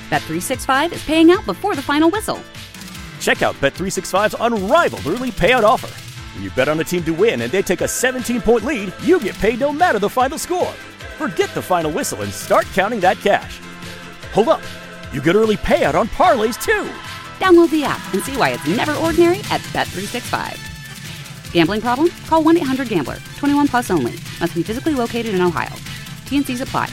Bet365 is paying out before the final whistle. Check out Bet365's unrivaled early payout offer. When you bet on a team to win and they take a 17-point lead, you get paid no matter the final score. Forget the final whistle and start counting that cash. Hold up. You get early payout on parlays, too. Download the app and see why it's never ordinary at Bet365. Gambling problem? Call 1-800-GAMBLER. 21 plus only. Must be physically located in Ohio. T&Cs apply.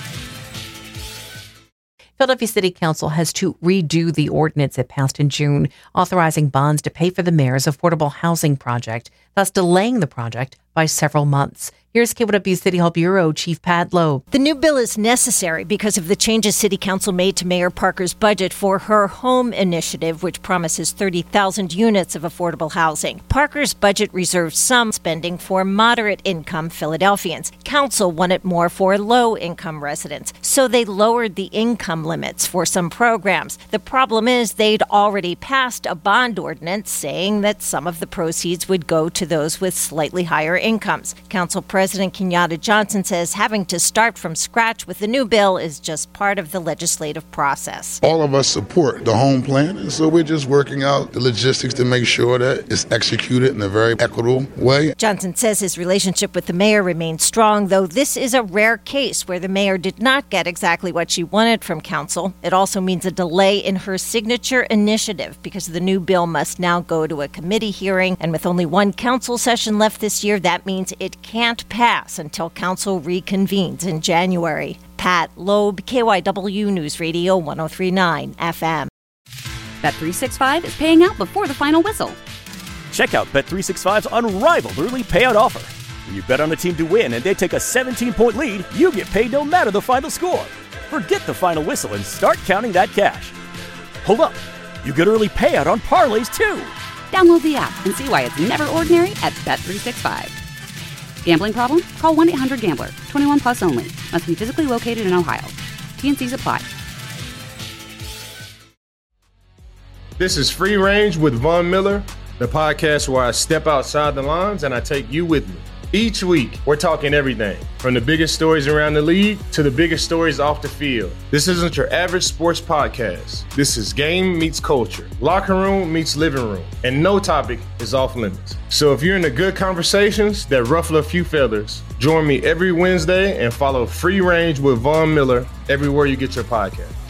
Philadelphia City Council has to redo the ordinance it passed in June, authorizing bonds to pay for the mayor's affordable housing project, thus delaying the project by several months. Here's KYW City Hall Bureau Chief Pat Loeb. The new bill is necessary because of the changes City Council made to Mayor Parker's budget for her home initiative, which promises 30,000 units of affordable housing. Parker's budget reserves some spending for moderate-income Philadelphians. Council wanted more for low-income residents, so they lowered the income limits for some programs. The problem is they'd already passed a bond ordinance saying that some of the proceeds would go to those with slightly higher incomes. Council President Kenyatta Johnson says having to start from scratch with the new bill is just part of the legislative process. All of us support the home plan, and so we're just working out the logistics to make sure that it's executed in a very equitable way. Johnson says his relationship with the mayor remains strong, though this is a rare case where the mayor did not get exactly what she wanted from council. It also means a delay in her signature initiative because the new bill must now go to a committee hearing, and with only one council session left this year, that means it can't pass until council reconvenes in January. Pat Loeb, KYW News Radio 103.9 FM. Bet365 is paying out before the final whistle. Check out Bet365's unrivaled early payout offer. When you bet on a team to win and they take a 17-point lead, you get paid no matter the final score. Forget the final whistle and start counting that cash. Hold up. You get early payout on parlays, too. Download the app and see why it's never ordinary at Bet365. Gambling problem? Call 1-800-GAMBLER. 21 plus only. Must be physically located in Ohio. T&Cs apply. This is Free Range with Von Miller, the podcast where I step outside the lines and I take you with me. Each week, we're talking everything from the biggest stories around the league to the biggest stories off the field. This isn't your average sports podcast. This is game meets culture, locker room meets living room, and no topic is off limits. So if you're into good conversations that ruffle a few feathers, join me every Wednesday and follow Free Range with Von Miller everywhere you get your podcast.